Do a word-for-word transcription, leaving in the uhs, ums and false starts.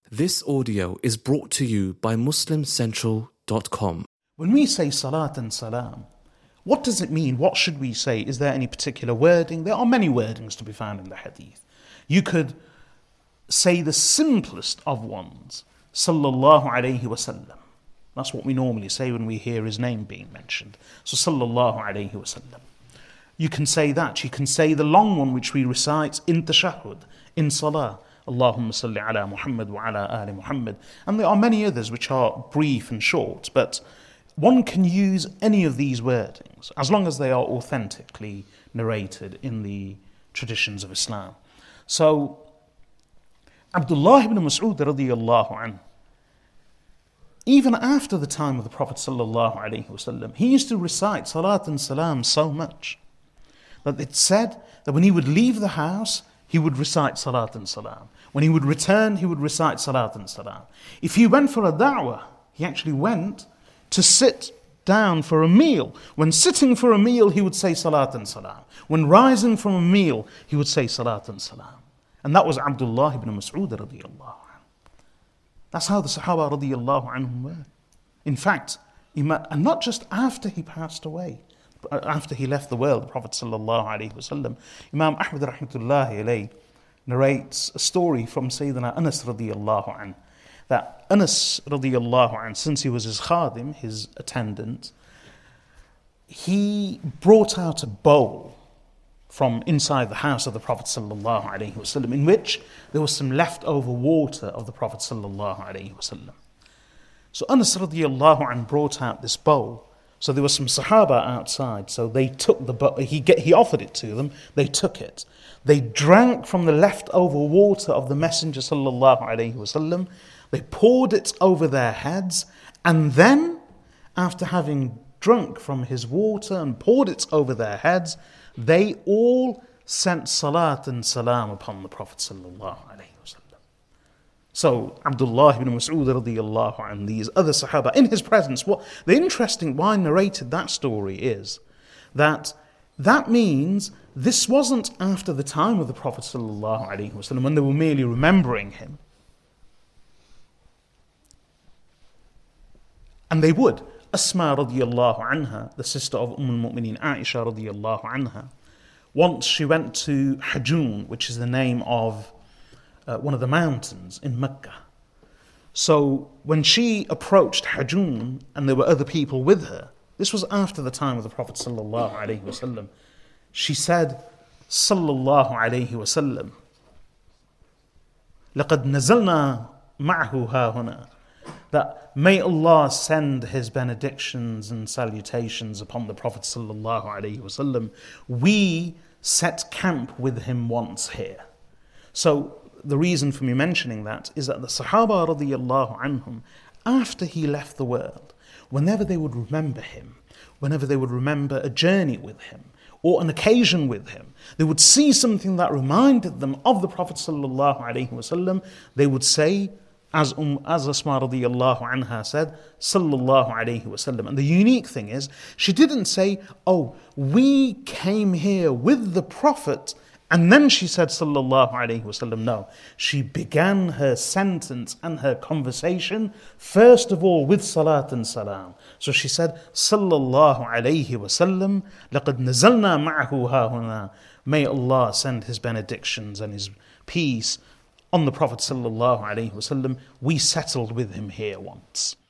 This audio is brought to you by Muslim Central dot com. When we say salat and salam, what does it mean? What should we say? Is there any particular wording? There are many wordings to be found in the hadith. You could say the simplest of ones, sallallahu alayhi wasallam. That's what we normally say when we hear his name being mentioned. So sallallahu alayhi wasallam. You can say that. You can say the long one which we recite in tashahhud, in salah. Allahumma salli ala Muhammad wa ala ali Muhammad. And there are many others which are brief and short, but one can use any of these wordings as long as they are authentically narrated in the traditions of Islam. So, Abdullah ibn Mas'ud radiyallahu anhu, even after the time of the Prophet sallallahu alaihi wasallam, he used to recite salat and salam so much that it said that when he would leave the house, he would recite salat and salam. When he would return, he would recite salat and salam. If he went for a da'wah, he actually went to sit down for a meal. When sitting for a meal, he would say salat and salam. When rising from a meal, he would say salat and salam. And that was Abdullah ibn Mas'ud radiyallahu anhu. That's how the Sahaba radiyallahu anhum were. In fact, and not just after he passed away, after he left the world, the Prophet sallallahu alaihi wasallam, Imam Ahmad rahmatullahi alayhi narrates a story from Sayyidina Anas radiyallahu anhu, that Anas radiyallahu anhu, since he was his khadim, his attendant, he brought out a bowl from inside the house of the Prophet sallallahu alaihi wasallam, in which there was some leftover water of the Prophet sallallahu alaihi wasallam. So Anas radiyallahu anhu brought out this bowl. So there were some Sahaba outside, so they took the bowl, he get, he offered it to them, they took it. They drank from the leftover water of the Messenger sallallahu alaihi wasallam. They poured it over their heads, and then, after having drunk from his water and poured it over their heads, they all sent salat and salam upon the Prophet sallallahu alaihi wasallam. So Abdullah ibn Mas'ud radiyallahu anhu, these other Sahaba in his presence, what the interesting why I narrated that story is that that means this wasn't after the time of the Prophet sallallahu alaihi wasallam when they were merely remembering him. And they would. Asma radiyallahu anha, the sister of Umm al-Mu'mineen Aisha radiyallahu anha, once she went to Hajun, which is the name of uh, one of the mountains in Mecca. So when she approached Hajun and there were other people with her, this was after the time of the Prophet sallallahu alaihi wasallam, she said, sallallahu alaihi wasallam, لَقَدْ نَزَلْنَا مَعْهُ هَا هُنَا, that may Allah send His benedictions and salutations upon the Prophet sallallahu alaihi wasallam. We set camp with him once here. So the reason for me mentioning that is that the Sahaba radiyallahu anhum, after he left the world, whenever they would remember him, whenever they would remember a journey with him or an occasion with him, they would see something that reminded them of the Prophet sallallahu alaihi wasallam, they would say, As um, as Asma radiyallahu anha said, sallallahu alayhi wasallam. And the unique thing is, she didn't say, oh, we came here with the Prophet, and then she said, sallallahu alayhi wasallam. No, she began her sentence and her conversation, first of all, with salat and salam. So she said, sallallahu alayhi wasallam, laqad nazalna ma'ahu hahuna. May Allah send His benedictions and His peace on the Prophet sallallahu alaihi wasallam. We settled with him here once.